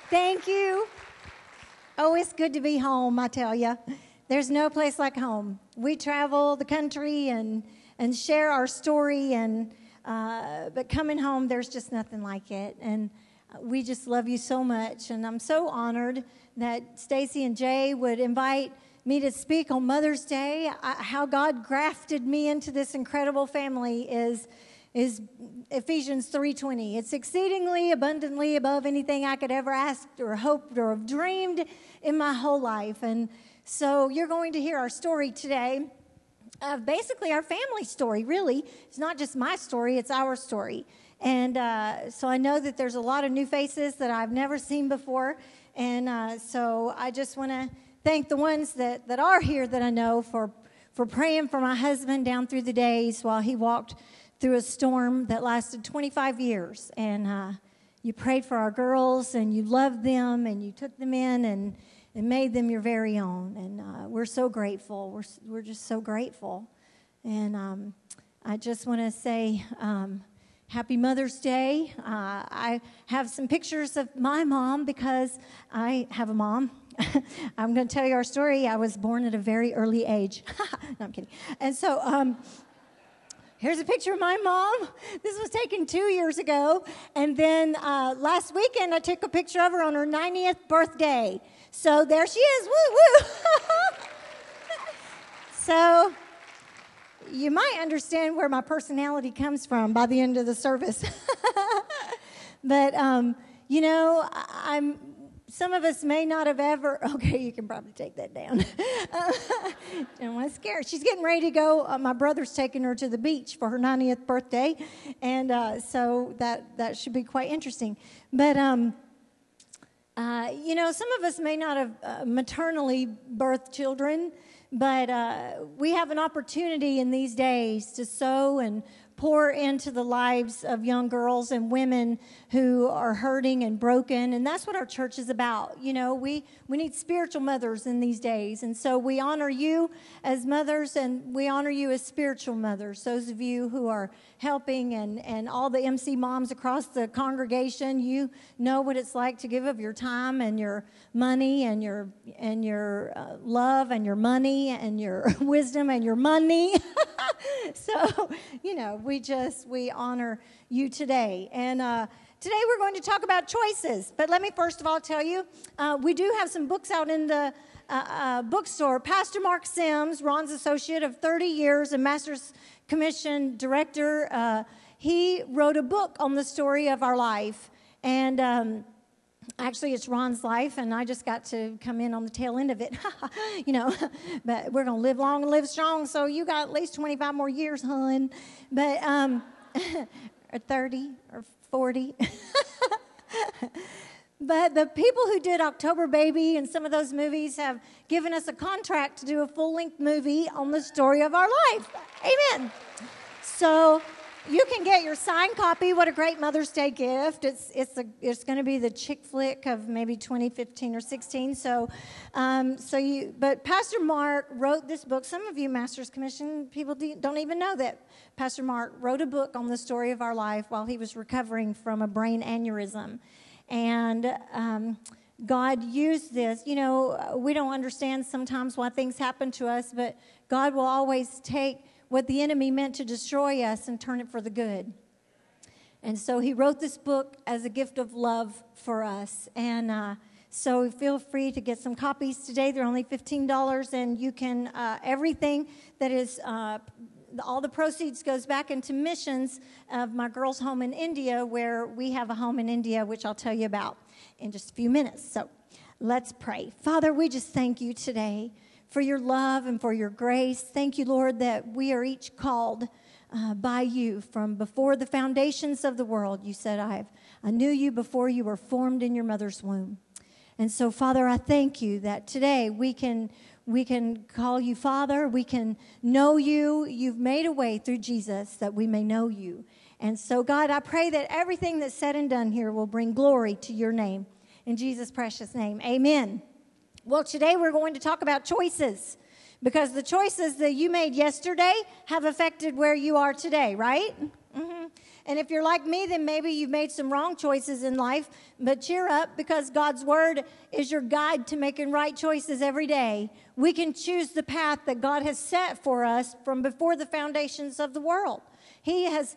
Thank you. Oh, it's good to be home, I tell you. There's no place like home. We travel the country and share our story, but coming home, there's just nothing like it. And we just love you so much. And I'm so honored that Stacy and Jay would invite me to speak on Mother's Day. How God grafted me into this incredible family is Ephesians 3:20. It's exceedingly abundantly above anything I could ever ask or hoped or have dreamed in my whole life. And so you're going to hear our story today, basically our family story, really. It's not just my story, it's our story. And so I know that there's a lot of new faces that I've never seen before. And so I just want to thank the ones that are here that I know for praying for my husband down through the days while he walked through a storm that lasted 25 years. And you prayed for our girls, and you loved them, and you took them in and made them your very own. And we're so grateful. We're just so grateful. And I just want to say Happy Mother's Day. I have some pictures of my mom because I have a mom. I'm going to tell you our story. I was born at a very early age. No, I'm kidding. And so here's a picture of my mom. This was taken 2 years ago. And then last weekend, I took a picture of her on her 90th birthday. So there she is. Woo, woo. So you might understand where my personality comes from by the end of the service. But, some of us may not have ever, okay, you can probably take that down. Don't want to scare her. She's getting ready to go. My brother's taking her to the beach for her 90th birthday. And so that should be quite interesting. But, some of us may not have maternally birthed children, but we have an opportunity in these days to sow and pour into the lives of young girls and women who are hurting and broken. And that's what our church is about. We need spiritual mothers in these days. And so we honor you as mothers, and we honor you as spiritual mothers. Those of you who are helping and all the MC moms across the congregation, you know what it's like to give of your time and your money and your love and your money and your wisdom and your money. So, we honor you today. And today we're going to talk about choices. But let me first of all tell you, we do have some books out in the bookstore. Pastor Mark Sims, Ron's associate of 30 years and Master's Commission director, he wrote a book on the story of our life. And actually, it's Ron's life, and I just got to come in on the tail end of it, But we're going to live long and live strong, so you got at least 25 more years, hon. But, or 30 or 40. But the people who did October Baby and some of those movies have given us a contract to do a full-length movie on the story of our life. Amen. So you can get your signed copy. What a great Mother's Day gift. It's going to be the chick flick of maybe 2015 or 16. But Pastor Mark wrote this book. Some of you Master's Commission people don't even know that Pastor Mark wrote a book on the story of our life while he was recovering from a brain aneurysm. And God used this. We don't understand sometimes why things happen to us, but God will always take what the enemy meant to destroy us and turn it for the good. And so he wrote this book as a gift of love for us. And so feel free to get some copies today. They're only $15, and you can, everything that is, all the proceeds goes back into missions of my girls' home in India, where we have a home in India, which I'll tell you about in just a few minutes. So let's pray. Father, we just thank you today for your love and for your grace. Thank you, Lord, that we are each called by you from before the foundations of the world. You said, I knew you before you were formed in your mother's womb. And so, Father, I thank you that today we can call you Father. We can know you. You've made a way through Jesus that we may know you. And so, God, I pray that everything that's said and done here will bring glory to your name. In Jesus' precious name, amen. Well, today we're going to talk about choices, because the choices that you made yesterday have affected where you are today, right? Mm-hmm. And if you're like me, then maybe you've made some wrong choices in life. But cheer up, because God's word is your guide to making right choices every day. We can choose the path that God has set for us from before the foundations of the world. He has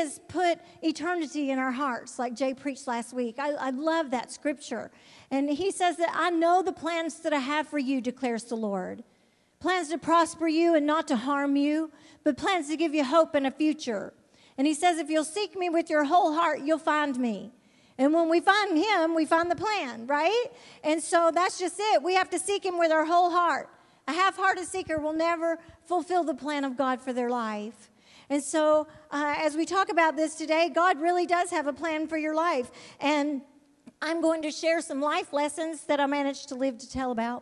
put eternity in our hearts, like Jay preached last week. I love that scripture. And he says that I know the plans that I have for you, declares the Lord. Plans to prosper you and not to harm you, but plans to give you hope and a future. And he says, if you'll seek me with your whole heart, you'll find me. And when we find him, we find the plan, right? And so that's just it. We have to seek him with our whole heart. A half-hearted seeker will never fulfill the plan of God for their life. And so as we talk about this today, God really does have a plan for your life. And I'm going to share some life lessons that I managed to live to tell about.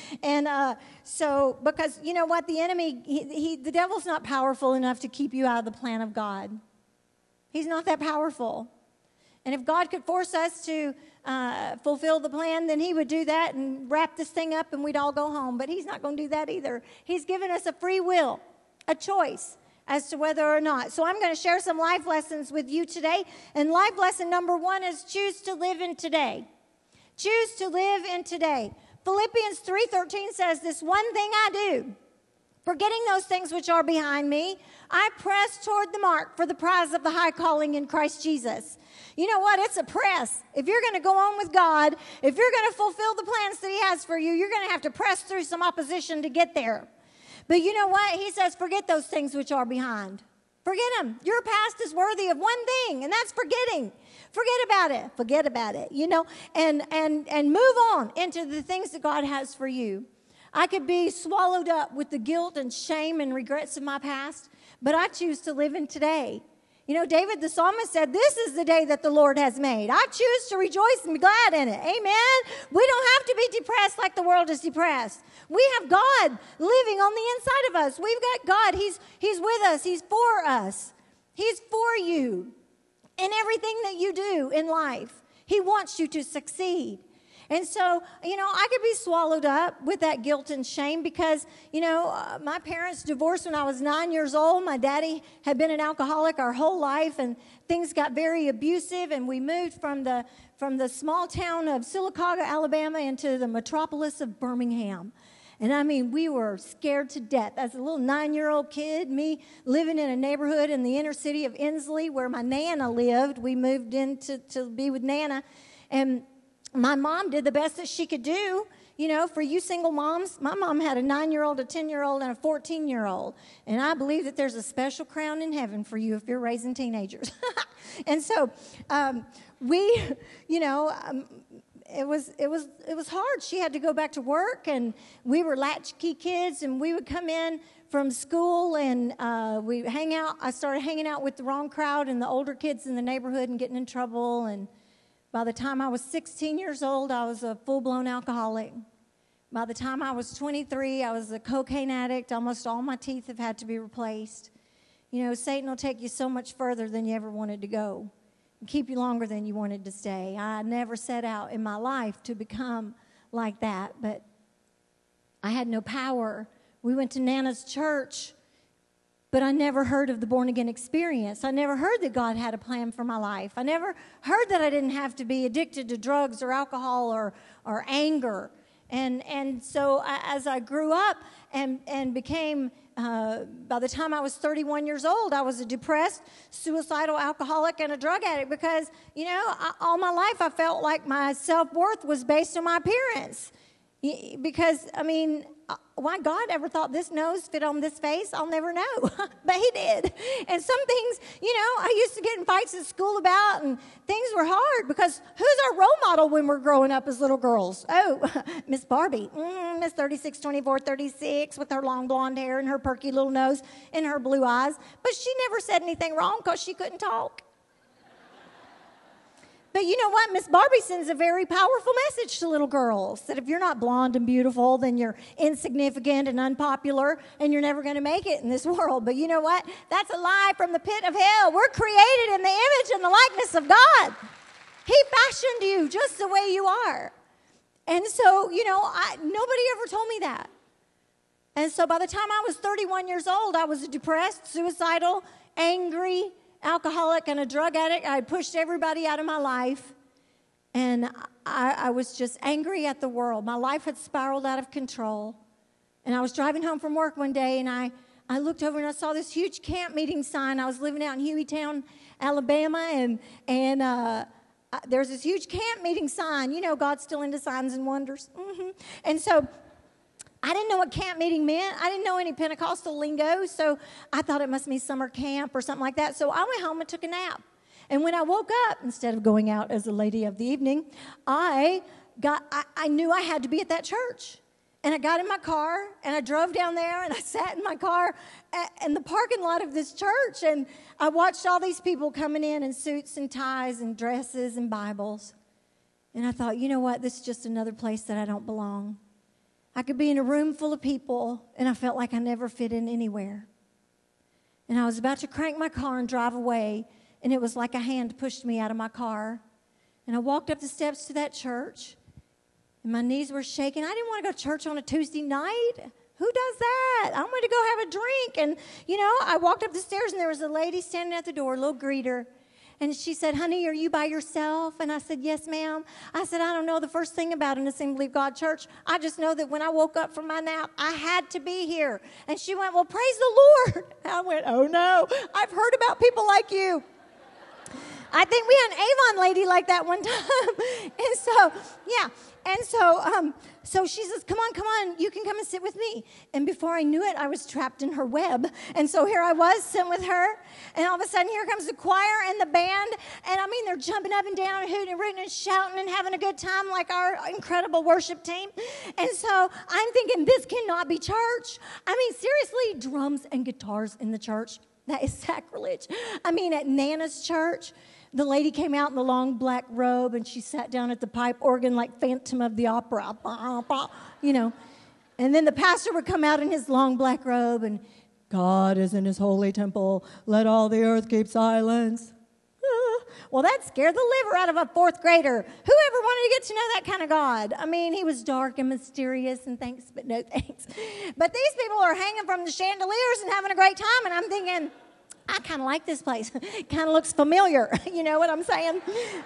And so, because you know what? The enemy, the devil's not powerful enough to keep you out of the plan of God. He's not that powerful. And if God could force us to fulfill the plan, then he would do that and wrap this thing up and we'd all go home. But he's not going to do that either. He's given us a free will, a choice as to whether or not. So I'm going to share some life lessons with you today. And life lesson number 1 is choose to live in today. Choose to live in today. Philippians 3:13 says, this one thing I do, forgetting those things which are behind me, I press toward the mark for the prize of the high calling in Christ Jesus. You know what? It's a press. If you're going to go on with God, if you're going to fulfill the plans that he has for you, you're going to have to press through some opposition to get there. But you know what? He says, forget those things which are behind. Forget them. Your past is worthy of one thing, and that's forgetting. Forget about it. Forget about it, you know, and move on into the things that God has for you. I could be swallowed up with the guilt and shame and regrets of my past, but I choose to live in today. You know, David the psalmist said, this is the day that the Lord has made. I choose to rejoice and be glad in it. Amen? We don't have to be depressed like the world is depressed. We have God living on the inside of us. We've got God. He's with us. He's for us. He's for you in everything that you do in life. He wants you to succeed. And so, you know, I could be swallowed up with that guilt and shame because, you know, my parents divorced when I was 9 years old. My daddy had been an alcoholic our whole life, and things got very abusive, and we moved from the small town of Sylacauga, Alabama, into the metropolis of Birmingham. And I mean, we were scared to death. As a little 9-year-old kid, me living in a neighborhood in the inner city of Inslee where my Nana lived. We moved in to be with Nana, and my mom did the best that she could do. You know, for you single moms, my mom had a 9-year-old, a 10-year-old, and a 14-year-old. And I believe that there's a special crown in heaven for you if you're raising teenagers. And so it was hard. She had to go back to work, and we were latchkey kids, and we would come in from school, and we hang out. I started hanging out with the wrong crowd and the older kids in the neighborhood and getting in trouble. And by the time I was 16 years old, I was a full-blown alcoholic. By the time I was 23, I was a cocaine addict. Almost all my teeth have had to be replaced. You know, Satan will take you so much further than you ever wanted to go and keep you longer than you wanted to stay. I never set out in my life to become like that, but I had no power. We went to Nana's church, but I never heard of the born-again experience. I never heard that God had a plan for my life. I never heard that I didn't have to be addicted to drugs or alcohol or anger. And so as I grew up and became, by the time I was 31 years old, I was a depressed, suicidal alcoholic and a drug addict because, you know, all my life I felt like my self-worth was based on my appearance. Because, I mean, why God ever thought this nose fit on this face, I'll never know. But he did. And some things, you know, I used to get in fights at school about, and things were hard because who's our role model when we're growing up as little girls? Oh, Miss Barbie, Miss 36, 24, 36 with her long blonde hair and her perky little nose and her blue eyes. But she never said anything wrong because she couldn't talk. But you know what? Miss Barbie sends a very powerful message to little girls that if you're not blonde and beautiful, then you're insignificant and unpopular, and you're never going to make it in this world. But you know what? That's a lie from the pit of hell. We're created in the image and the likeness of God. He fashioned you just the way you are. And so, you know, nobody ever told me that. And so by the time I was 31 years old, I was depressed, suicidal, angry, alcoholic and a drug addict. I had pushed everybody out of my life. And I was just angry at the world. My life had spiraled out of control. And I was driving home from work one day, and I looked over and I saw this huge camp meeting sign. I was living out in Hueytown, Alabama, and there's this huge camp meeting sign. You know, God's still into signs and wonders. And so I didn't know what camp meeting meant. I didn't know any Pentecostal lingo, so I thought it must mean summer camp or something like that. So I went home and took a nap. And when I woke up, instead of going out as a lady of the evening, I knew I had to be at that church. And I got in my car, and I drove down there, and I sat in my car in the parking lot of this church, and I watched all these people coming in suits and ties and dresses and Bibles. And I thought, you know what? This is just another place that I don't belong. I could be in a room full of people, and I felt like I never fit in anywhere. And I was about to crank my car and drive away, and it was like a hand pushed me out of my car. And I walked up the steps to that church, and my knees were shaking. I didn't want to go to church on a Tuesday night. Who does that? I wanted to go have a drink. And, you know, I walked up the stairs, and there was a lady standing at the door, a little greeter. And she said, honey, are you by yourself? And I said, yes, ma'am. I said, I don't know the first thing about an Assembly of God church. I just know that when I woke up from my nap, I had to be here. And she went, well, praise the Lord. I went, oh, no, I've heard about people like you. I think we had an Avon lady like that one time. And so, yeah. And so she says, come on, you can come and sit with me. And before I knew it, I was trapped in her web. And so here I was sitting with her. And all of a sudden, here comes the choir and the band. And I mean, they're jumping up and down and hooting and rooting and shouting and having a good time like our incredible worship team. And so I'm thinking, this cannot be church. I mean, seriously, drums and guitars in the church. That is sacrilege. I mean, at Nana's church, the lady came out in the long black robe, and she sat down at the pipe organ like Phantom of the Opera, you know. And then the pastor would come out in his long black robe, and God is in his holy temple. Let all the earth keep silence. Well, that scared the liver out of a fourth grader. Whoever wanted to get to know that kind of God? I mean, he was dark and mysterious, and thanks, but no thanks. But these people are hanging from the chandeliers and having a great time, and I'm thinking, I kind of like this place. It kind of looks familiar. You know what I'm saying?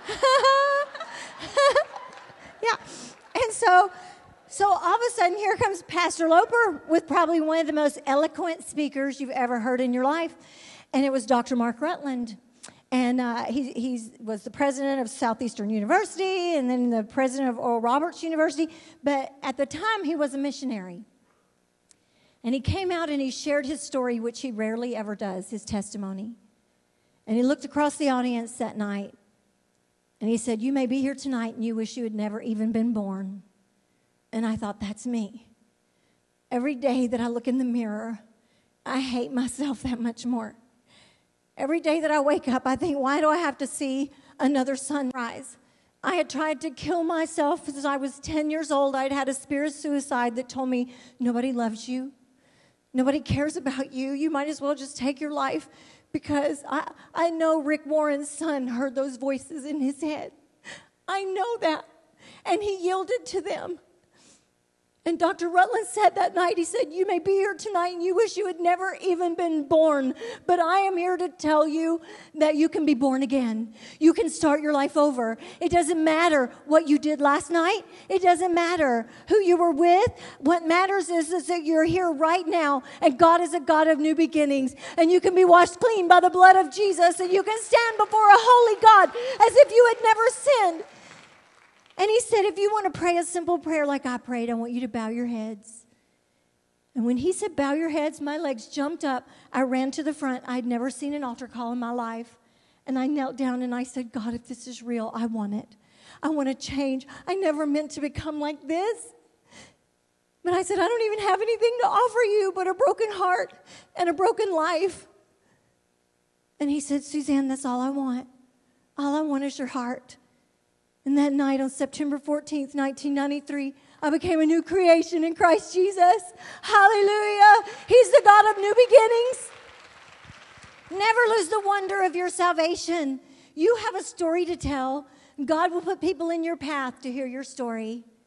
Yeah. And so all of a sudden, here comes Pastor Loper with probably one of the most eloquent speakers you've ever heard in your life. And it was Dr. Mark Rutland. And he was the president of Southeastern University and then the president of Oral Roberts University. But at the time, he was a missionary. And he came out and he shared his story, which he rarely ever does, his testimony. And he looked across the audience that night, and he said, you may be here tonight and you wish you had never even been born. And I thought, that's me. Every day that I look in the mirror, I hate myself that much more. Every day that I wake up, I think, why do I have to see another sunrise? I had tried to kill myself since I was 10 years old. I'd had a spirit of suicide that told me, nobody loves you. Nobody cares about you. You might as well just take your life, because I know Rick Warren's son heard those voices in his head. I know that. And he yielded to them. And Dr. Rutland said that night, he said, you may be here tonight and you wish you had never even been born, but I am here to tell you that you can be born again. You can start your life over. It doesn't matter what you did last night. It doesn't matter who you were with. What matters is that you're here right now, and God is a God of new beginnings, and you can be washed clean by the blood of Jesus, and you can stand before a holy God as if you had never sinned. And he said, if you want to pray a simple prayer like I prayed, I want you to bow your heads. And when he said, bow your heads, my legs jumped up. I ran to the front. I'd never seen an altar call in my life. And I knelt down and I said, God, if this is real, I want it. I want to change. I never meant to become like this. But I said, I don't even have anything to offer you but a broken heart and a broken life. And he said, Suzanne, that's all I want. All I want is your heart. And that night on September 14th, 1993, I became a new creation in Christ Jesus. Hallelujah. He's the God of new beginnings. Never lose the wonder of your salvation. You have a story to tell. God will put people in your path to hear your story.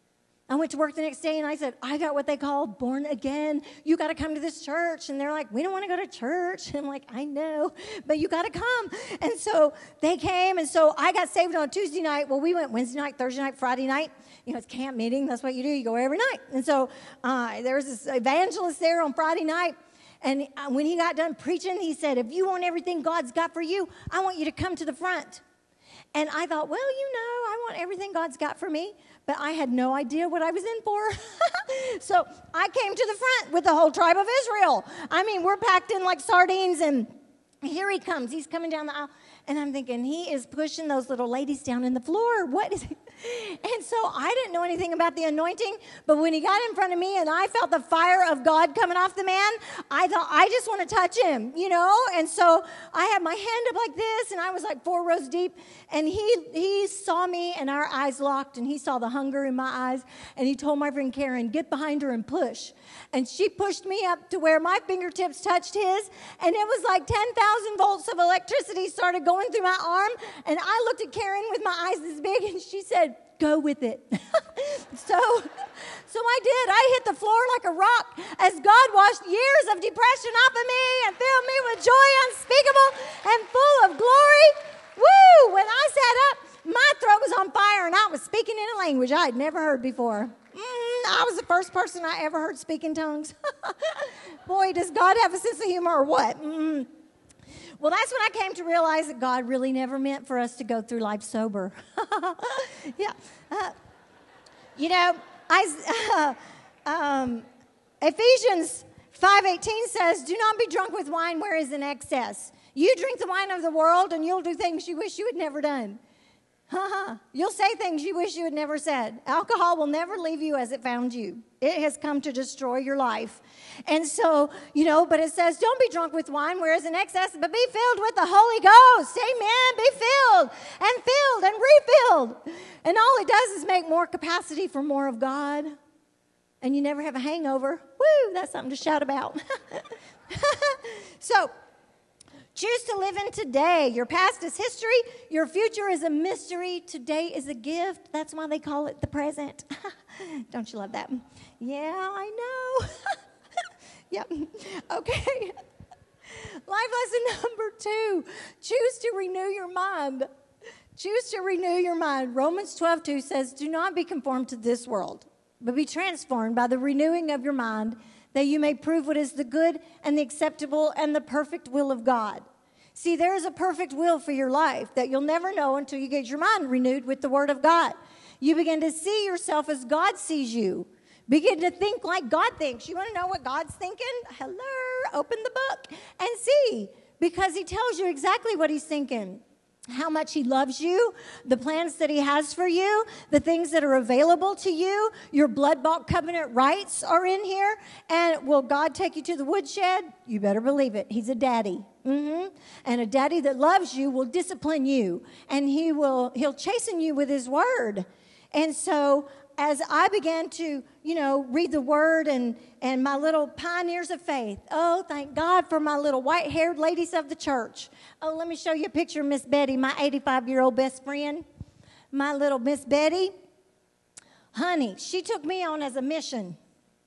I went to work the next day and I said, I got what they call born again. You got to come to this church. And they're like, we don't want to go to church. And I'm like, I know, but you got to come. And so they came. And so I got saved on Tuesday night. Well, we went Wednesday night, Thursday night, Friday night. You know, it's camp meeting. That's what you do. You go every night. And so there was this evangelist there on Friday night. And when he got done preaching, he said, if you want everything God's got for you, I want you to come to the front. And I thought, well, I want everything God's got for me. But I had no idea what I was in for. So I came to the front with the whole tribe of Israel. I mean, we're packed in like sardines, and here he comes. He's coming down the aisle. And I'm thinking, he is pushing those little ladies down in the floor. What is it? And so I didn't know anything about the anointing, but when he got in front of me and I felt the fire of God coming off the man, I thought, I just want to touch him, And so I had my hand up like this, and I was like 4 rows deep, and he saw me, and our eyes locked, and he saw the hunger in my eyes, and he told my friend Karen, get behind her and push. And she pushed me up to where my fingertips touched his, and it was like 10,000 volts of electricity started going through my arm, and I looked at Karen with my eyes this big, and she said, go with it. So I did. I hit the floor like a rock as God washed years of depression off of me and filled me with joy unspeakable and full of glory. Woo! When I sat up, my throat was on fire, and I was speaking in a language I had never heard before. I was the first person I ever heard speak in tongues. Boy, does God have a sense of humor or what? Well, that's when I came to realize that God really never meant for us to go through life sober. Yeah. Ephesians 5:18 says, do not be drunk with wine where is in excess. You drink the wine of the world and you'll do things you wish you had never done. You'll say things you wish you had never said. Alcohol will never leave you as it found you. It has come to destroy your life. And so, but it says, don't be drunk with wine, whereas in excess, but be filled with the Holy Ghost. Amen. Be filled and refilled. And all it does is make more capacity for more of God. And you never have a hangover. Woo, that's something to shout about. So, choose to live in today. Your past is history. Your future is a mystery. Today is a gift. That's why they call it the present. Don't you love that? Yeah, I know. Yep. Okay. Life lesson number 2. Choose to renew your mind. Choose to renew your mind. Romans 12:2 says, do not be conformed to this world, but be transformed by the renewing of your mind, that you may prove what is the good and the acceptable and the perfect will of God. See, there is a perfect will for your life that you'll never know until you get your mind renewed with the Word of God. You begin to see yourself as God sees you. Begin to think like God thinks. You want to know what God's thinking? Hello, open the book and see, because He tells you exactly what He's thinking. How much He loves you, the plans that He has for you, the things that are available to you. Your blood-bought covenant rights are in here. And will God take you to the woodshed? You better believe it. He's a daddy. And a daddy that loves you will discipline you. And He'll chasten you with His word. And so as I began to, read the word and my little pioneers of faith, oh, thank God for my little white-haired ladies of the church. Oh, let me show you a picture of Miss Betty, my 85-year-old best friend, my little Miss Betty. Honey, she took me on as a mission.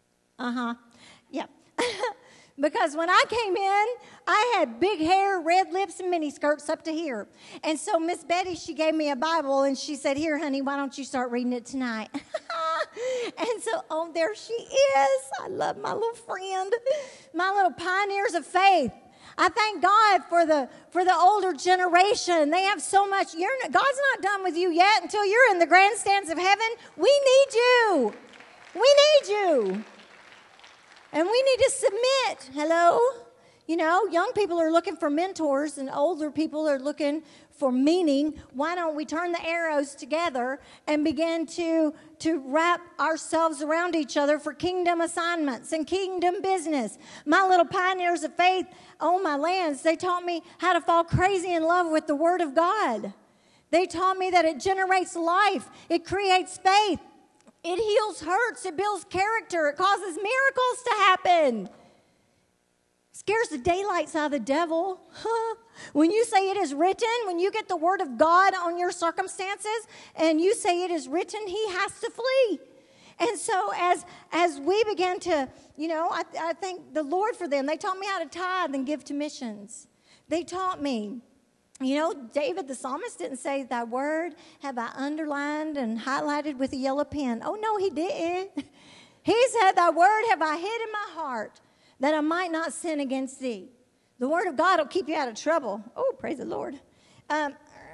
Yeah. Because when I came in, I had big hair, red lips, and mini skirts up to here. And so Miss Betty, she gave me a Bible, and she said, here, honey, why don't you start reading it tonight? And so, there she is. I love my little friend, my little pioneers of faith. I thank God for the older generation. They have so much. God's not done with you yet until you're in the grandstands of heaven. We need you. We need you. And we need to submit. Hello? Young people are looking for mentors and older people are looking for meaning. Why don't we turn the arrows together and begin to wrap ourselves around each other for kingdom assignments and kingdom business? My little pioneers of faith on my lands, they taught me how to fall crazy in love with the Word of God. They taught me that it generates life. It creates faith. It heals hurts. It builds character. It causes miracles to happen. Scares the daylights out of the devil. When you say it is written, when you get the word of God on your circumstances and you say it is written, he has to flee. And so as we began to, I thank the Lord for them. They taught me how to tithe and give to missions. They taught me. David the psalmist didn't say, thy word have I underlined and highlighted with a yellow pen. Oh, no, he didn't. He said, thy word have I hid in my heart that I might not sin against thee. The word of God will keep you out of trouble. Oh, praise the Lord. I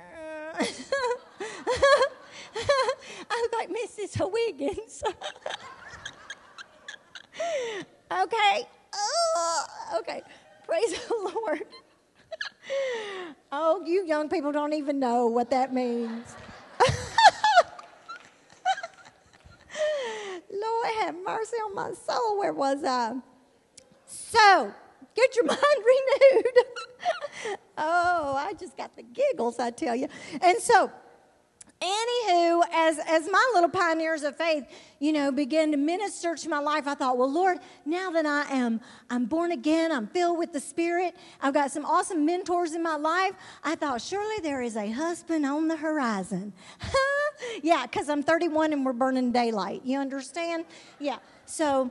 was like Mrs. Wiggins. Okay. Okay. Praise the Lord. Oh, you young people don't even know what that means. Lord have mercy on my soul. Where was I? So, get your mind renewed. Oh, I just got the giggles, I tell you. And so, anywho, as my little pioneers of faith, began to minister to my life, I thought, well, Lord, now that I'm born again, I'm filled with the Spirit, I've got some awesome mentors in my life, I thought, surely there is a husband on the horizon. Yeah, because I'm 31 and we're burning daylight. You understand? Yeah. So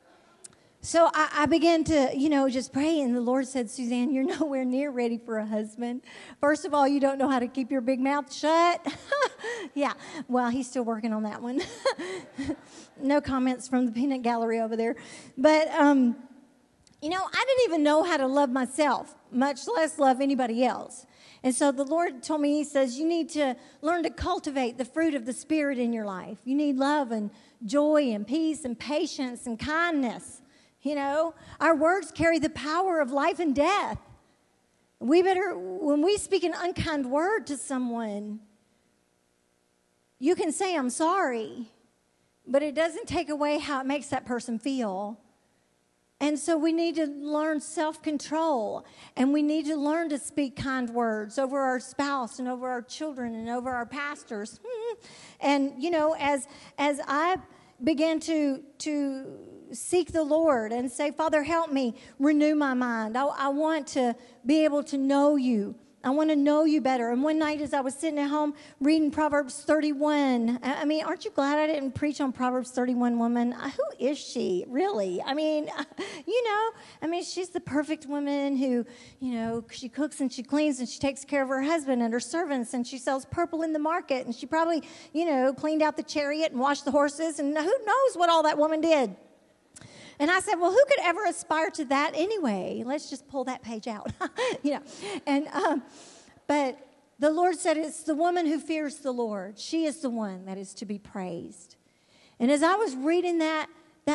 I began to, just pray, and the Lord said, Suzanne, you're nowhere near ready for a husband. First of all, you don't know how to keep your big mouth shut. Yeah, well, he's still working on that one. No comments from the peanut gallery over there. But, I didn't even know how to love myself, much less love anybody else. And so the Lord told me, he says, you need to learn to cultivate the fruit of the Spirit in your life. You need love and joy and peace and patience and kindness. Our words carry the power of life and death. When we speak an unkind word to someone, you can say, I'm sorry, but it doesn't take away how it makes that person feel. And so we need to learn self-control, and we need to learn to speak kind words over our spouse and over our children and over our pastors. And, as I began to seek the Lord and say, Father, help me renew my mind. I want to be able to know you. I want to know you better. And one night as I was sitting at home reading Proverbs 31, aren't you glad I didn't preach on Proverbs 31 woman? Who is she, really? She's the perfect woman who, she cooks and she cleans and she takes care of her husband and her servants, and she sells purple in the market, and she probably, cleaned out the chariot and washed the horses, and who knows what all that woman did. And I said, well, who could ever aspire to that anyway? Let's just pull that page out, But the Lord said it's the woman who fears the Lord. She is the one that is to be praised. And as I was reading that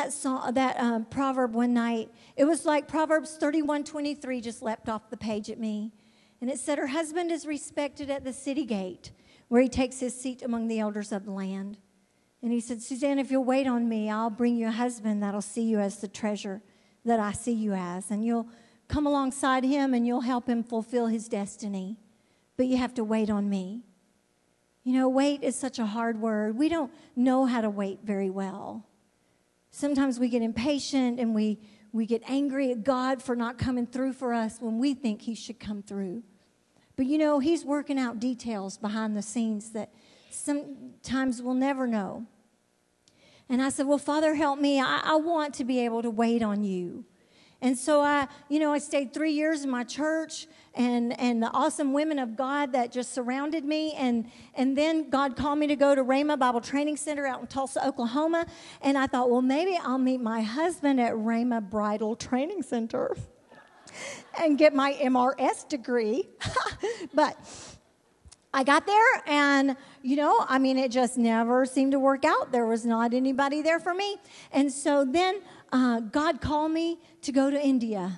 proverb one night, it was like Proverbs 31:23 just leapt off the page at me. And it said, her husband is respected at the city gate, where he takes his seat among the elders of the land. And he said, Suzanne, if you'll wait on me, I'll bring you a husband that'll see you as the treasure that I see you as. And you'll come alongside him and you'll help him fulfill his destiny. But you have to wait on me. Wait is such a hard word. We don't know how to wait very well. Sometimes we get impatient and we get angry at God for not coming through for us when we think he should come through. But he's working out details behind the scenes that sometimes we'll never know. And I said, well, Father, help me. I want to be able to wait on you. And so I stayed 3 years in my church and the awesome women of God that just surrounded me. And then God called me to go to Rhema Bible Training Center out in Tulsa, Oklahoma. And I thought, well, maybe I'll meet my husband at Rhema Bridal Training Center and get my MRS degree. But I got there and, it just never seemed to work out. There was not anybody there for me. And so then God called me to go to India.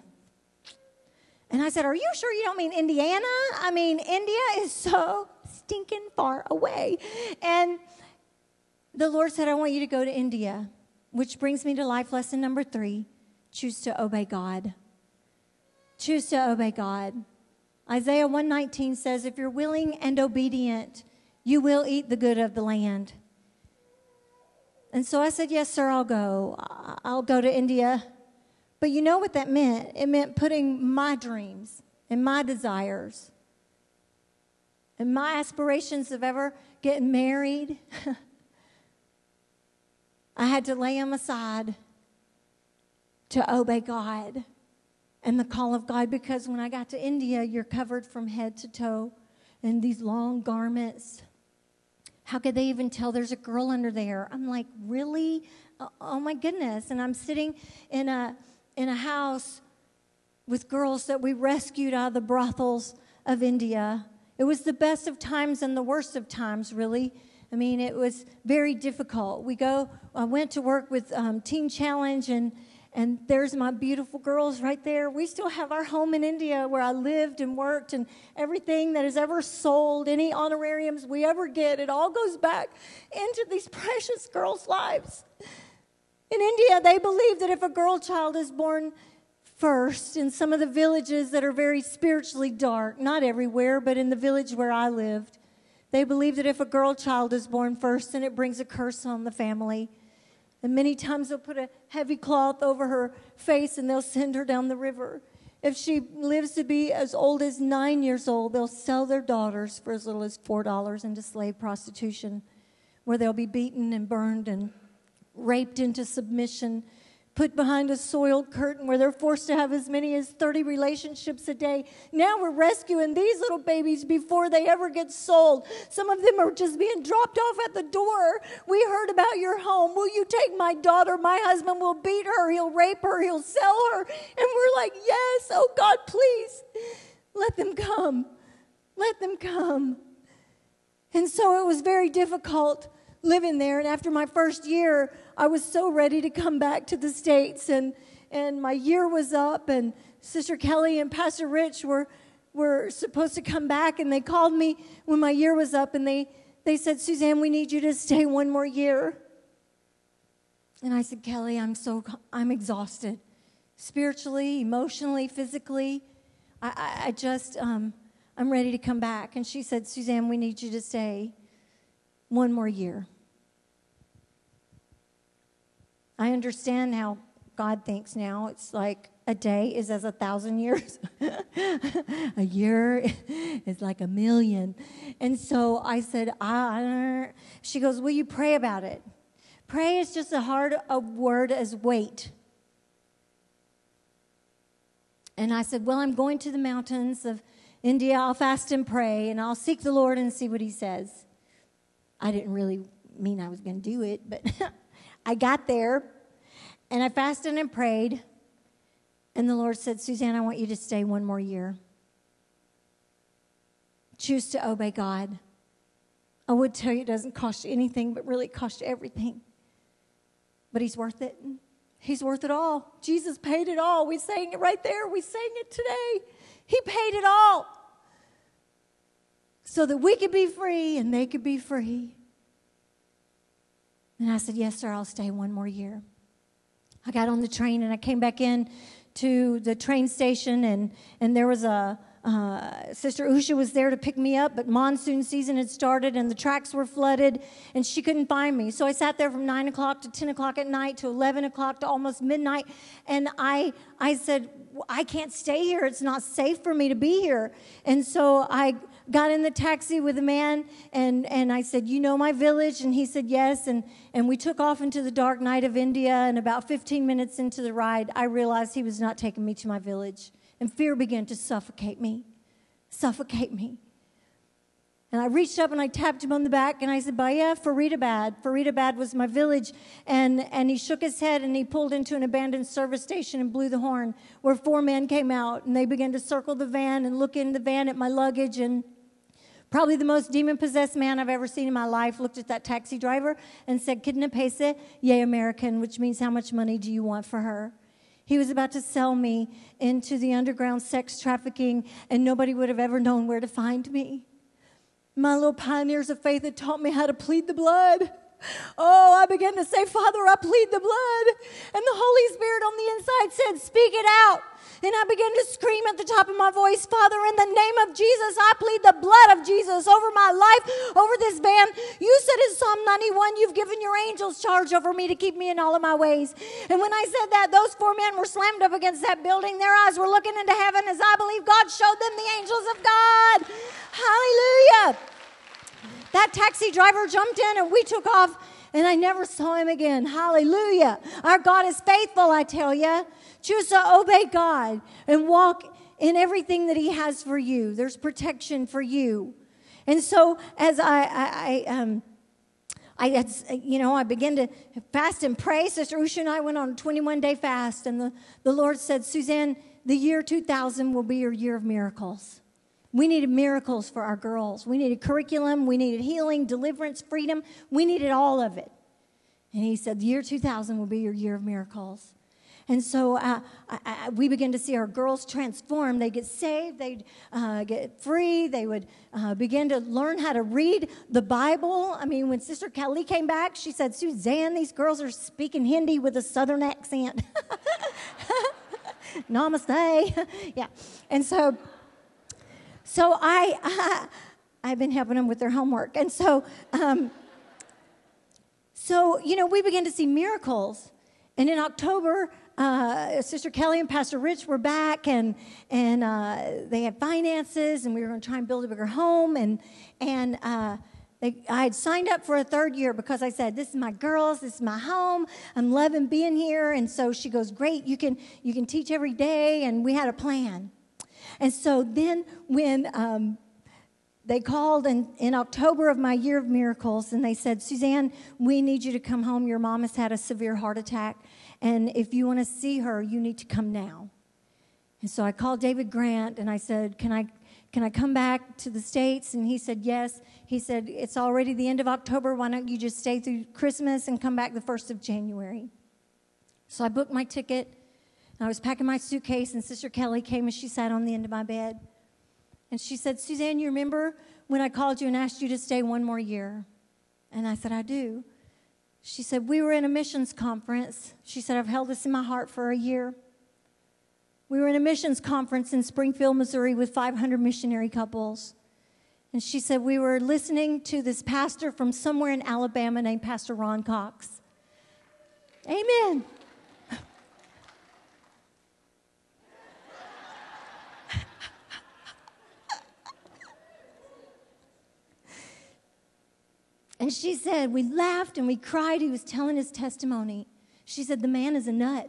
And I said, are you sure you don't mean Indiana? India is so stinking far away. And the Lord said, I want you to go to India, which brings me to life lesson number 3. Choose to obey God. Choose to obey God. Isaiah 1:19 says, if you're willing and obedient, you will eat the good of the land. And so I said, yes, sir, I'll go. I'll go to India. But you know what that meant? It meant putting my dreams and my desires and my aspirations of ever getting married I had to lay them aside to obey God and the call of God, because when I got to India, you're covered from head to toe in these long garments. How could they even tell there's a girl under there? I'm like, really? Oh my goodness. And I'm sitting in a house with girls that we rescued out of the brothels of India. It was the best of times and the worst of times, really. I mean, it was very difficult. I went to work with Teen Challenge, and there's my beautiful girls right there. We still have our home in India where I lived and worked, and everything that is ever sold, any honorariums we ever get, it all goes back into these precious girls' lives. In India, they believe that if a girl child is born first, in some of the villages that are very spiritually dark, not everywhere, but in the village where I lived, they believe that if a girl child is born first, then it brings a curse on the family. And many times they'll put a heavy cloth over her face and they'll send her down the river. If she lives to be as old as 9 years old, they'll sell their daughters for as little as $4 into slave prostitution, where they'll be beaten and burned and raped into submission, put behind a soiled curtain where they're forced to have as many as 30 relationships a day. Now we're rescuing these little babies before they ever get sold. Some of them are just being dropped off at the door. We heard about your home. Will you take my daughter? My husband will beat her. He'll rape her. He'll sell her. And we're like, yes, oh God, please, let them come. Let them come. And so it was very difficult living there. And after my first year, I was so ready to come back to the States, and my year was up, and Sister Kelly and Pastor Rich were supposed to come back, and they called me when my year was up, and they said, Suzanne, we need you to stay one more year. And I said, Kelly, I'm exhausted, spiritually, emotionally, physically. I'm ready to come back. And she said, Suzanne, we need you to stay one more year. I understand how God thinks now. It's like a day is as 1,000 years. A year is like 1,000,000. And so I said, she goes, will you pray about it? Pray is just as hard a word as wait. And I said, well, I'm going to the mountains of India. I'll fast and pray, and I'll seek the Lord and see what he says. I didn't really mean I was going to do it, but I got there, and I fasted and prayed, and the Lord said, Suzanne, I want you to stay one more year. Choose to obey God. I would tell you it doesn't cost you anything, but really it costs you everything. But he's worth it. He's worth it all. Jesus paid it all. We sang it right there. We sang it today. He paid it all so that we could be free and they could be free. And I said, yes, sir, I'll stay one more year. I got on the train and I came back in to the train station, and there was Sister Usha was there to pick me up, but monsoon season had started and the tracks were flooded and she couldn't find me. So I sat there from 9 o'clock to 10 o'clock at night to 11 o'clock to almost midnight. And I said, I can't stay here. It's not safe for me to be here. And so I got in the taxi with a man and I said, you know my village? And he said, yes. And we took off into the dark night of India, and about 15 minutes into the ride, I realized he was not taking me to my village. And fear began to suffocate me. And I reached up and I tapped him on the back and I said, Baya, Faridabad. Faridabad was my village. And he shook his head and he pulled into an abandoned service station and blew the horn, where 4 men came out and they began to circle the van and look in the van at my luggage. And probably the most demon-possessed man I've ever seen in my life looked at that taxi driver and said, Kitna paise, ye American, which means how much money do you want for her? He was about to sell me into the underground sex trafficking, and nobody would have ever known where to find me. My little pioneers of faith had taught me how to plead the blood. Oh, I began to say, Father, I plead the blood. And the Holy Spirit on the inside said, speak it out. And I began to scream at the top of my voice, Father, in the name of Jesus, I plead the blood of Jesus over my life, over this van. You said in Psalm 91, you've given your angels charge over me to keep me in all of my ways. And when I said that, those 4 men were slammed up against that building. Their eyes were looking into heaven as I believe God showed them the angels of God. Hallelujah. That taxi driver jumped in and we took off. And I never saw him again. Hallelujah. Our God is faithful, I tell you. Choose to obey God and walk in everything that he has for you. There's protection for you. And so as I began to fast and pray. Sister Usha and I went on a 21-day fast, and the Lord said, Suzanne, the year 2000 will be your year of miracles. We needed miracles for our girls. We needed curriculum. We needed healing, deliverance, freedom. We needed all of it. And he said, the year 2000 will be your year of miracles. And so we began to see our girls transform. They'd get saved. They'd get free. They would begin to learn how to read the Bible. I mean, when Sister Kelly came back, she said, Suzanne, these girls are speaking Hindi with a southern accent. Namaste. Yeah. And so I've been helping them with their homework. And so we began to see miracles. And in October, Sister Kelly and Pastor Rich were back, and they had finances, and we were going to try and build a bigger home. I had signed up for a third year because I said, this is my girls, this is my home. I'm loving being here. And so she goes, great, you can teach every day. And we had a plan. And so then when they called in October of my year of miracles, and they said, Suzanne, we need you to come home. Your mom has had a severe heart attack, and if you want to see her, you need to come now. And so I called David Grant, and I said, can I come back to the States? And he said, yes. He said, it's already the end of October. Why don't you just stay through Christmas and come back the 1st of January? So I booked my ticket. I was packing my suitcase, and Sister Kelly came, and she sat on the end of my bed. And she said, Suzanne, you remember when I called you and asked you to stay one more year? And I said, I do. She said, we were in a missions conference. She said, I've held this in my heart for a year. We were in a missions conference in Springfield, Missouri with 500 missionary couples. And she said, we were listening to this pastor from somewhere in Alabama named Pastor Ron Cox. Amen. And she said, we laughed and we cried. He was telling his testimony. She said, the man is a nut.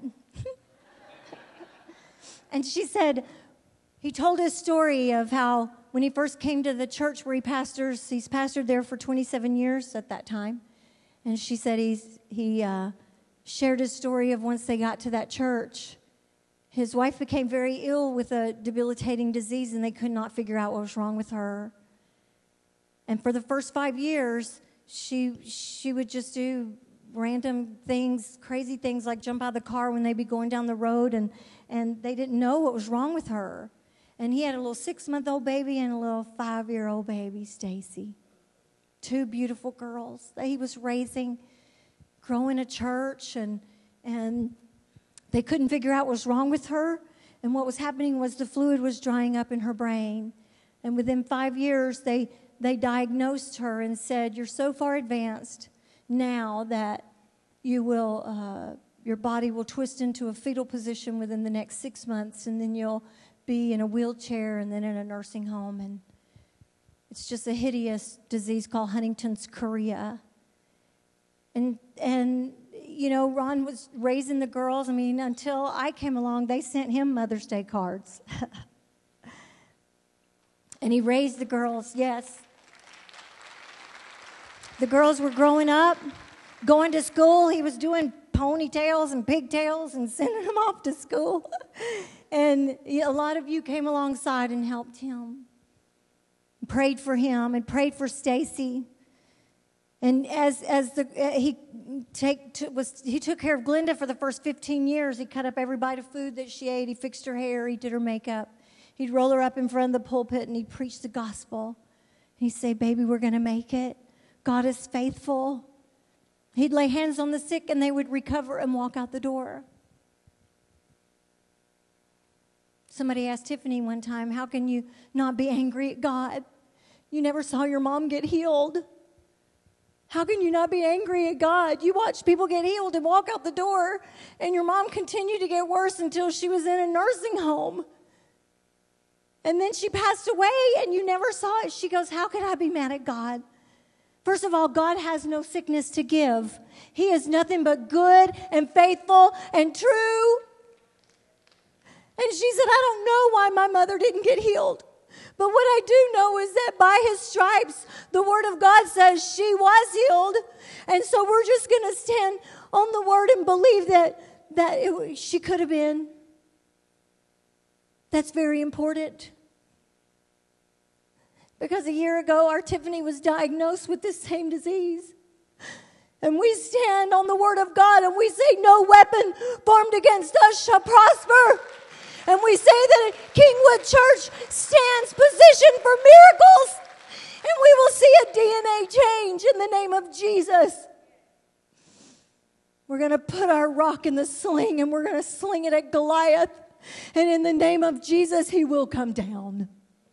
And she said, he told his story of how when he first came to the church where he's pastored there for 27 years at that time. And she said he shared his story of once they got to that church, his wife became very ill with a debilitating disease, and they could not figure out what was wrong with her. And for the first 5 years, she would just do random things, crazy things, like jump out of the car when they'd be going down the road, and they didn't know what was wrong with her. And he had a little 6-month-old baby and a little 5-year-old baby, Stacy. 2 beautiful girls that he was raising, growing a church, and they couldn't figure out what was wrong with her. And what was happening was the fluid was drying up in her brain. And within 5 years, they diagnosed her and said, you're so far advanced now that your body will twist into a fetal position within the next 6 months, and then you'll be in a wheelchair and then in a nursing home. And it's just a hideous disease called Huntington's chorea. And Ron was raising the girls. I mean, until I came along, they sent him Mother's Day cards. And he raised the girls, yes. The girls were growing up, going to school. He was doing ponytails and pigtails and sending them off to school. And a lot of you came alongside and helped him, prayed for him, and prayed for Stacy. And he took care of Glenda for the first 15 years. He cut up every bite of food that she ate. He fixed her hair. He did her makeup. He'd roll her up in front of the pulpit, and he'd preach the gospel. He'd say, baby, we're going to make it. God is faithful. He'd lay hands on the sick, and they would recover and walk out the door. Somebody asked Tiffany one time, how can you not be angry at God? You never saw your mom get healed. How can you not be angry at God? You watched people get healed and walk out the door, and your mom continued to get worse until she was in a nursing home. And then she passed away, and you never saw it. She goes, how could I be mad at God? First of all, God has no sickness to give. He is nothing but good and faithful and true. And she said, I don't know why my mother didn't get healed. But what I do know is that by his stripes, the word of God says she was healed. And so we're just going to stand on the word and believe that she could have been. That's very important. Because a year ago, our Tiffany was diagnosed with this same disease. And we stand on the word of God and we say, no weapon formed against us shall prosper. And we say that Kingwood Church stands positioned for miracles. And we will see a DNA change in the name of Jesus. We're going to put our rock in the sling and we're going to sling it at Goliath. And in the name of Jesus, he will come down.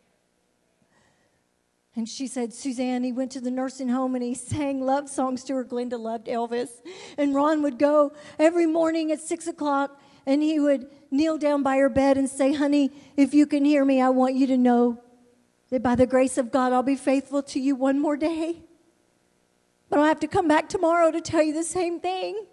And she said, Suzanne, he went to the nursing home and he sang love songs to her. Glenda loved Elvis. And Ron would go every morning at 6 o'clock and he would kneel down by her bed and say, honey, if you can hear me, I want you to know that by the grace of God, I'll be faithful to you one more day. But I'll have to come back tomorrow to tell you the same thing.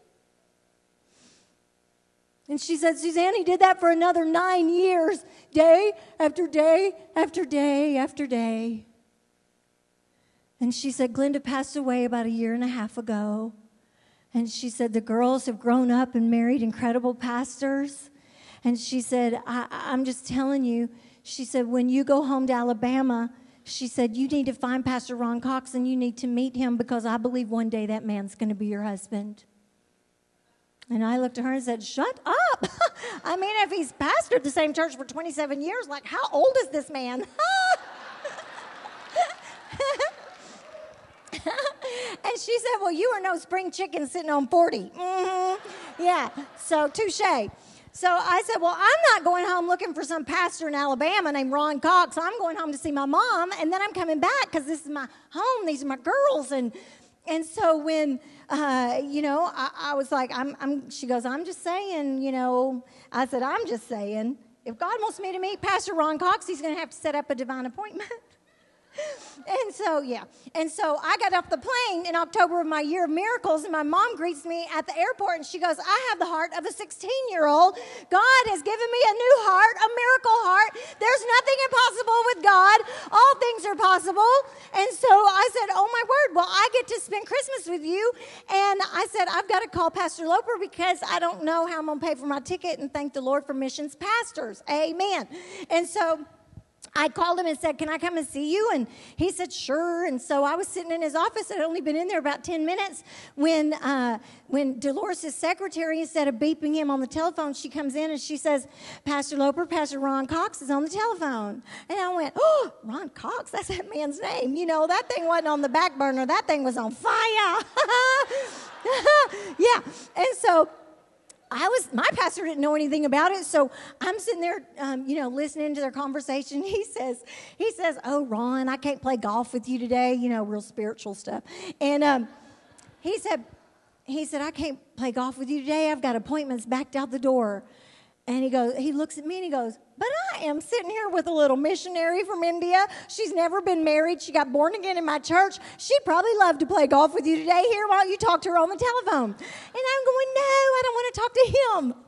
And she said, Suzanne, he did that for another 9 years, day after day after day after day. And she said, Glenda passed away about 1.5 years ago. And she said, the girls have grown up and married incredible pastors. And she said, I'm just telling you, she said, when you go home to Alabama, she said, you need to find Pastor Ron Cox and you need to meet him because I believe one day that man's going to be your husband. And I looked at her and said, shut up. I mean, if he's pastored the same church for 27 years, like, how old is this man? And she said, well, you are no spring chicken sitting on 40. Mm-hmm. Yeah, so touche. So I said, well, I'm not going home looking for some pastor in Alabama named Ron Cox. I'm going home to see my mom, and then I'm coming back because this is my home. These are my girls. And so when, I was like, she goes, I'm just saying, I said, I'm just saying, if God wants me to meet Pastor Ron Cox, he's going to have to set up a divine appointment. And so, yeah. And so I got off the plane in October of my year of miracles, and my mom greets me at the airport, and she goes, I have the heart of a 16-year-old. God has given me a new heart, a miracle heart. There's nothing impossible with God. All things are possible. And so I said, oh, my word, well, I get to spend Christmas with you. And I said, I've got to call Pastor Loper because I don't know how I'm going to pay for my ticket, and thank the Lord for missions pastors. Amen. And so I called him and said, can I come and see you? And he said, sure. And so I was sitting in his office. I'd only been in there about 10 minutes when Dolores' secretary, instead of beeping him on the telephone, she comes in and she says, Pastor Loper, Pastor Ron Cox is on the telephone. And I went, oh, Ron Cox, that's that man's name. That thing wasn't on the back burner. That thing was on fire. Yeah. And so my pastor didn't know anything about it, so I'm sitting there, listening to their conversation. He says, oh, Ron, I can't play golf with you today, real spiritual stuff. And he said, I can't play golf with you today. I've got appointments backed out the door. And he looks at me and he goes, but I am sitting here with a little missionary from India. She's never been married. She got born again in my church. She'd probably love to play golf with you today. Here, why don't you talk to her on the telephone? And I'm going, no, I don't want to talk to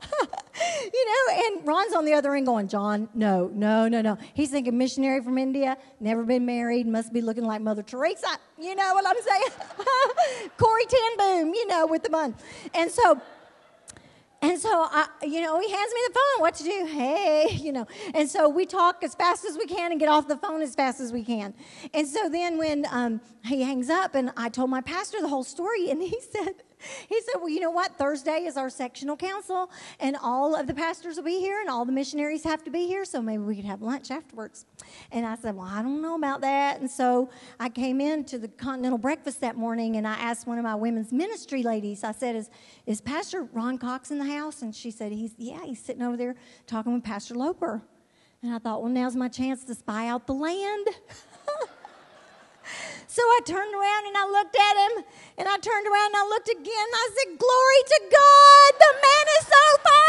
him. And Ron's on the other end going, John, no. He's thinking missionary from India, never been married, must be looking like Mother Teresa. You know what I'm saying? Corey Ten Boom, with the bun. And so he hands me the phone, what to do, hey, And so we talk as fast as we can and get off the phone as fast as we can. And so then when he hangs up and I told my pastor the whole story, and he said, well, you know what? Thursday is our sectional council, and all of the pastors will be here, and all the missionaries have to be here, so maybe we could have lunch afterwards. And I said, well, I don't know about that. And so I came in to the continental breakfast that morning, and I asked one of my women's ministry ladies, I said, is Pastor Ron Cox in the house? And she said, he's sitting over there talking with Pastor Loper. And I thought, well, now's my chance to spy out the land. So I turned around and I looked at him, and I turned around and I looked again, and I said, glory to God, the man is so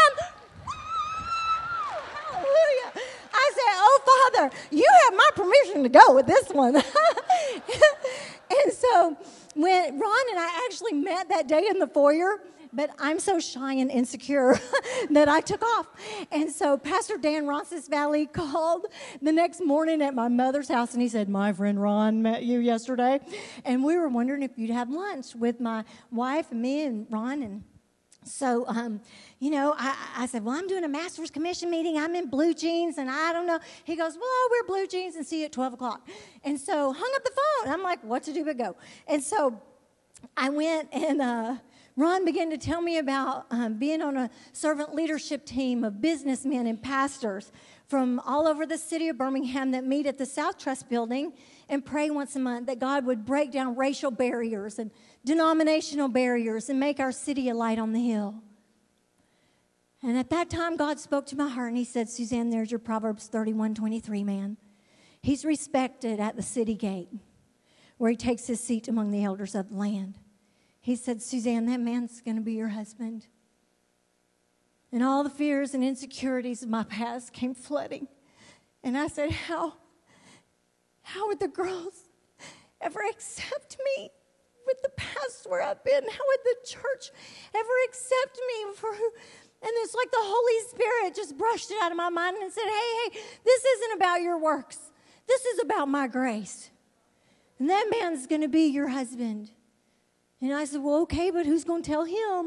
fine. Hallelujah. I said, oh, Father, you have my permission to go with this one. And And so when Ron and I actually met that day in the foyer, but I'm so shy and insecure that I took off. And so Pastor Dan Roncesvalles called the next morning at my mother's house, and he said, my friend Ron met you yesterday, and we were wondering if you'd have lunch with my wife and me and Ron. And so, I said, well, I'm doing a master's commission meeting. I'm in blue jeans, and I don't know. He goes, well, I'll wear blue jeans and see you at 12 o'clock. And so hung up the phone. I'm like, what to do but go? And so I went, and Ron began to tell me about being on a servant leadership team of businessmen and pastors from all over the city of Birmingham that meet at the South Trust building and pray once a month that God would break down racial barriers and denominational barriers and make our city a light on the hill. And at that time, God spoke to my heart, and he said, Suzanne, there's your Proverbs 31:23 man. He's respected at the city gate where he takes his seat among the elders of the land. He said, Suzanne, that man's going to be your husband. And all the fears and insecurities of my past came flooding. And I said, how would the girls ever accept me with the past where I've been? How would the church ever accept me for who? And it's like the Holy Spirit just brushed it out of my mind and said, hey, this isn't about your works. This is about my grace. And that man's going to be your husband. And I said, well, okay, but who's going to tell him?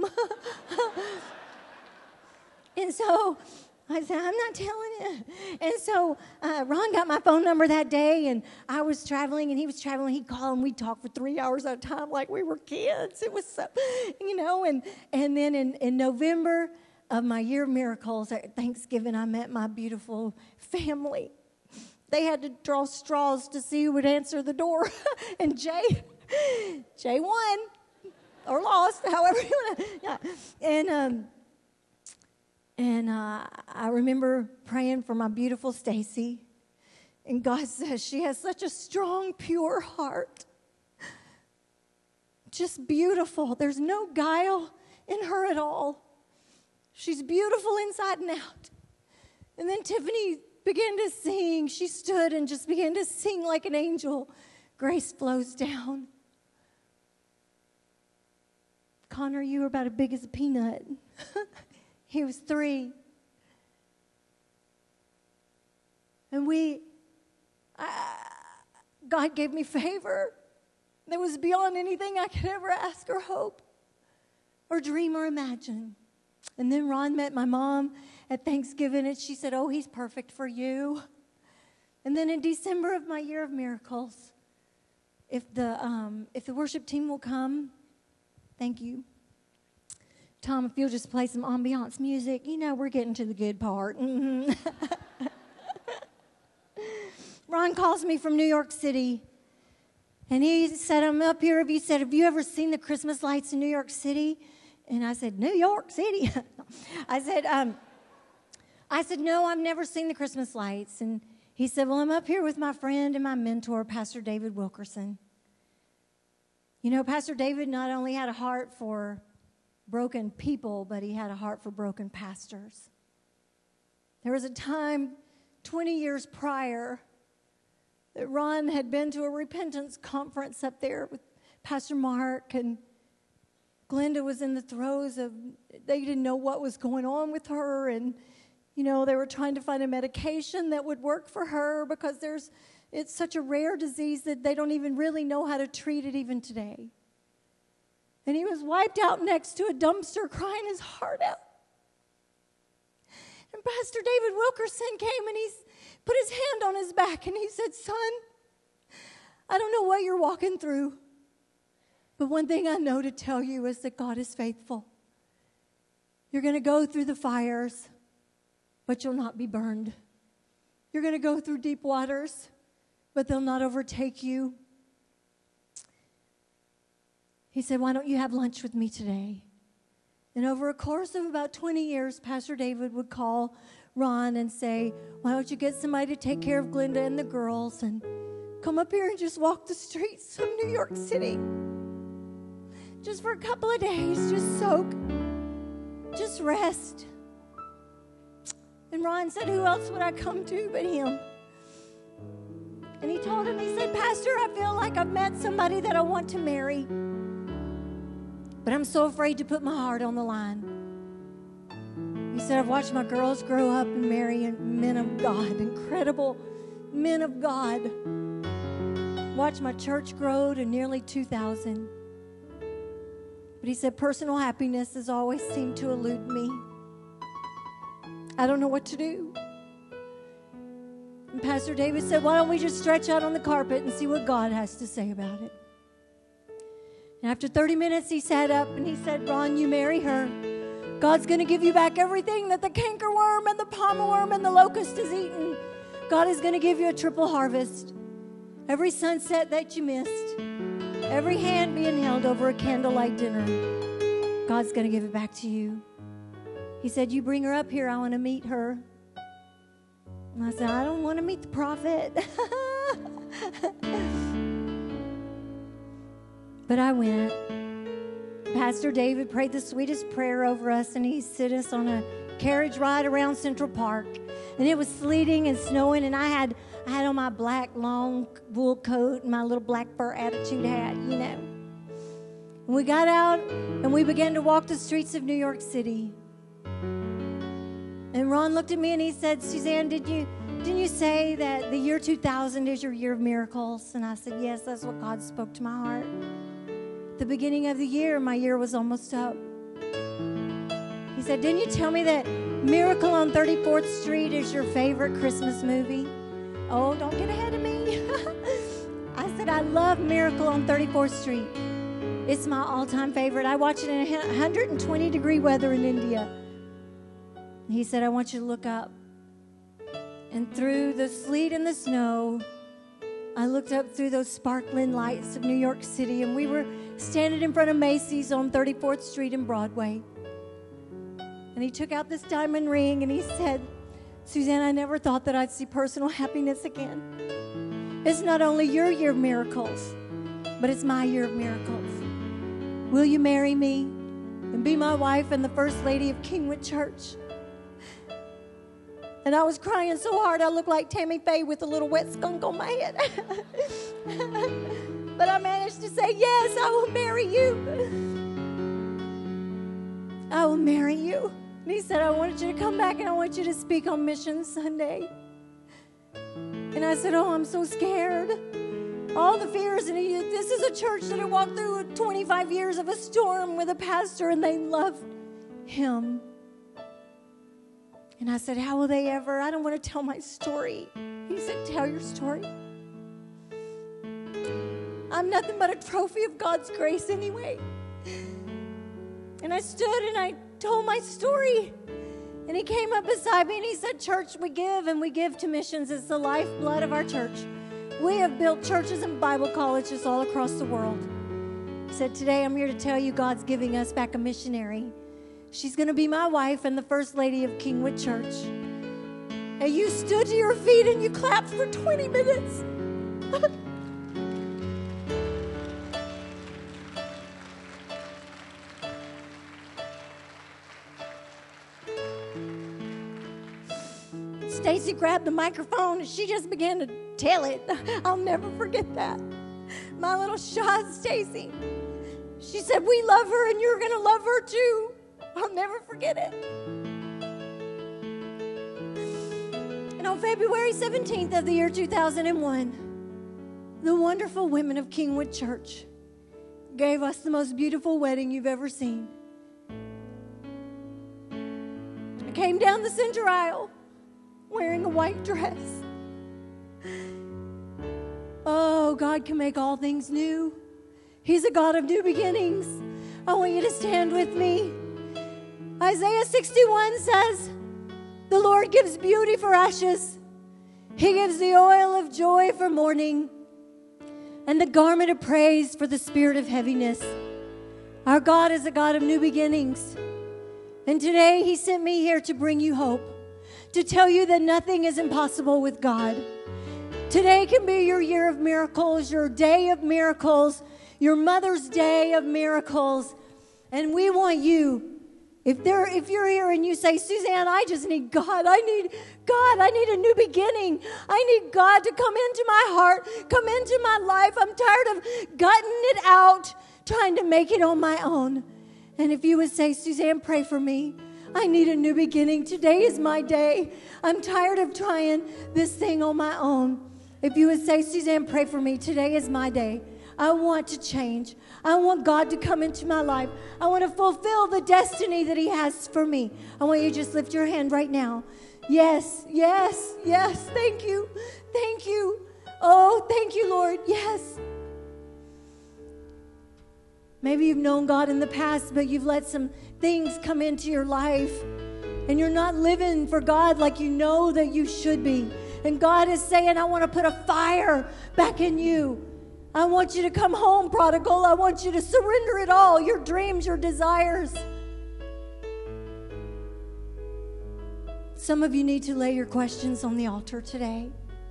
And so I said, I'm not telling him. And so Ron got my phone number that day, and I was traveling, and he was traveling. He'd call, and we'd talk for 3 hours at a time like we were kids. It was so, and then in November of my year of miracles, at Thanksgiving, I met my beautiful family. They had to draw straws to see who would answer the door. And Jay won. Or lost, however you want to. Yeah. And I remember praying for my beautiful Stacy. And God says she has such a strong, pure heart. Just beautiful. There's no guile in her at all. She's beautiful inside and out. And then Tiffany began to sing. She stood and just began to sing like an angel. Grace flows down. Connor, you were about as big as a peanut. He was 3. And God gave me favor that was beyond anything I could ever ask or hope or dream or imagine. And then Ron met my mom at Thanksgiving, and she said, oh, he's perfect for you. And then in December of my year of miracles, if the worship team will come, thank you. Tom, if you'll just play some ambiance music, we're getting to the good part. Mm-hmm. Ron calls me from New York City, and he said, I'm up here. He said, have you ever seen the Christmas lights in New York City? And I said, New York City? I said, no, I've never seen the Christmas lights. And he said, well, I'm up here with my friend and my mentor, Pastor David Wilkerson. Pastor David not only had a heart for broken people, but he had a heart for broken pastors. There was a time 20 years prior that Ron had been to a repentance conference up there with Pastor Mark, and Glenda was in the throes of, they didn't know what was going on with her, and they were trying to find a medication that would work for her because it's such a rare disease that they don't even really know how to treat it even today. And he was wiped out next to a dumpster crying his heart out. And Pastor David Wilkerson came and he put his hand on his back and he said, son, I don't know what you're walking through, but one thing I know to tell you is that God is faithful. You're going to go through the fires, but you'll not be burned. You're going to go through deep waters, but they'll not overtake you. He said, why don't you have lunch with me today? And over a course of about 20 years, Pastor David would call Ron and say, why don't you get somebody to take care of Glenda and the girls and come up here and just walk the streets of New York City. Just for a couple of days, just soak, just rest. And Ron said, who else would I come to but him? And he told him, he said, Pastor, I feel like I've met somebody that I want to marry, but I'm so afraid to put my heart on the line. He said, I've watched my girls grow up and marry men of God, incredible men of God. Watched my church grow to nearly 2,000. But he said, personal happiness has always seemed to elude me. I don't know what to do. And Pastor David said, why don't we just stretch out on the carpet and see what God has to say about it? And after 30 minutes, he sat up and he said, Ron, you marry her. God's going to give you back everything that the cankerworm and the palmerworm and the locust has eaten. God is going to give you a triple harvest. Every sunset that you missed, every hand being held over a candlelight dinner, God's going to give it back to you. He said, you bring her up here. I want to meet her. And I said, I don't want to meet the prophet. But I went. Pastor David prayed the sweetest prayer over us, and he set us on a carriage ride around Central Park. And it was sleeting and snowing, and I had on my black long wool coat and my little black fur attitude hat, you know. And we got out, and we began to walk the streets of New York City. And Ron looked at me and he said, Suzanne, didn't you say that the year 2000 is your year of miracles? And I said, yes, that's what God spoke to my heart. At the beginning of the year, my year was almost up. He said, didn't you tell me that Miracle on 34th Street is your favorite Christmas movie? Oh, don't get ahead of me. I said, I love Miracle on 34th Street. It's my all-time favorite. I watch it in 120-degree weather in India. He said, I want you to look up. And through the sleet and the snow, I looked up through those sparkling lights of New York City, and we were standing in front of Macy's on 34th Street and Broadway. And he took out this diamond ring, and he said, Suzanne, I never thought that I'd see personal happiness again. It's not only your year of miracles, but it's my year of miracles. Will you marry me and be my wife and the First Lady of Kingwood Church? And I was crying so hard I looked like Tammy Faye with a little wet skunk on my head. But I managed to say, yes, I will marry you. I will marry you. And he said, I want you to come back and I want you to speak on Mission Sunday. And I said, oh, I'm so scared. All the fears. And this is a church that I walked through 25 years of a storm with a pastor, and they loved him. And I said, how will they ever? I don't want to tell my story. He said, tell your story. I'm nothing but a trophy of God's grace anyway. And I stood and I told my story. And he came up beside me and he said, church, we give and we give to missions. It's the lifeblood of our church. We have built churches and Bible colleges all across the world. He said, today I'm here to tell you God's giving us back a missionary. She's going to be my wife and the First Lady of Kingwood Church. And you stood to your feet and you clapped for 20 minutes. Stacy grabbed the microphone and she just began to tell it. I'll never forget that. My little shy Stacy. She said, we love her and you're going to love her too. I'll never forget it. And on February 17th of the year 2001, the wonderful women of Kingwood Church gave us the most beautiful wedding you've ever seen. I came down the center aisle wearing a white dress. Oh, God can make all things new. He's a God of new beginnings. I want you to stand with me. Isaiah 61 says, the Lord gives beauty for ashes. He gives the oil of joy for mourning and the garment of praise for the spirit of heaviness. Our God is a God of new beginnings. And today he sent me here to bring you hope, to tell you that nothing is impossible with God. Today can be your year of miracles, your day of miracles, your Mother's Day of miracles. And we want you If you're here and you say, Suzanne, I just need God. I need God. I need a new beginning. I need God to come into my heart, come into my life. I'm tired of gutting it out, trying to make it on my own. And if you would say, Suzanne, pray for me. I need a new beginning. Today is my day. I'm tired of trying this thing on my own. If you would say, Suzanne, pray for me. Today is my day. I want to change. I want God to come into my life. I want to fulfill the destiny that He has for me. I want you to just lift your hand right now. Yes, yes, yes. Thank you. Thank you. Oh, thank you, Lord. Yes. Maybe you've known God in the past, but you've let some things come into your life, and you're not living for God like you know that you should be. And God is saying, I want to put a fire back in you. I want you to come home, prodigal. I want you to surrender it all, your dreams, your desires. Some of you need to lay your questions on the altar today.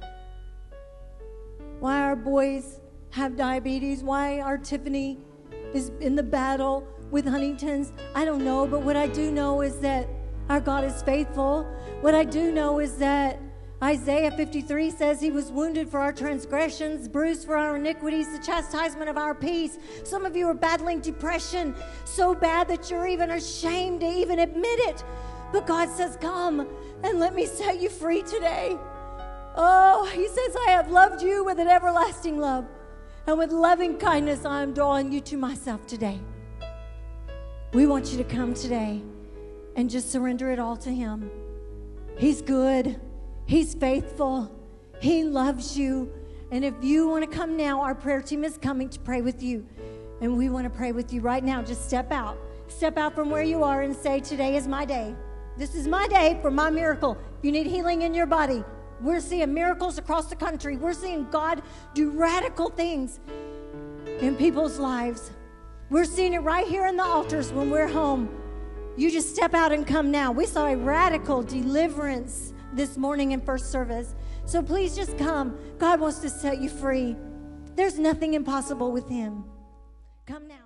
Why our boys have diabetes, why our Tiffany is in the battle with Huntington's, I don't know. But what I do know is that our God is faithful. What I do know is that Isaiah 53 says He was wounded for our transgressions, bruised for our iniquities, the chastisement of our peace. Some of you are battling depression so bad that you're even ashamed to even admit it. But God says, come and let me set you free today. Oh, He says, I have loved you with an everlasting love. And with loving kindness, I am drawing you to myself today. We want you to come today and just surrender it all to Him. He's good. He's faithful. He loves you. And if you want to come now, our prayer team is coming to pray with you. And we want to pray with you right now. Just step out. Step out from where you are and say, today is my day. This is my day for my miracle. If you need healing in your body, we're seeing miracles across the country. We're seeing God do radical things in people's lives. We're seeing it right here in the altars when we're home. You just step out and come now. We saw a radical deliverance this morning in first service. So please just come. God wants to set you free. There's nothing impossible with Him. Come now.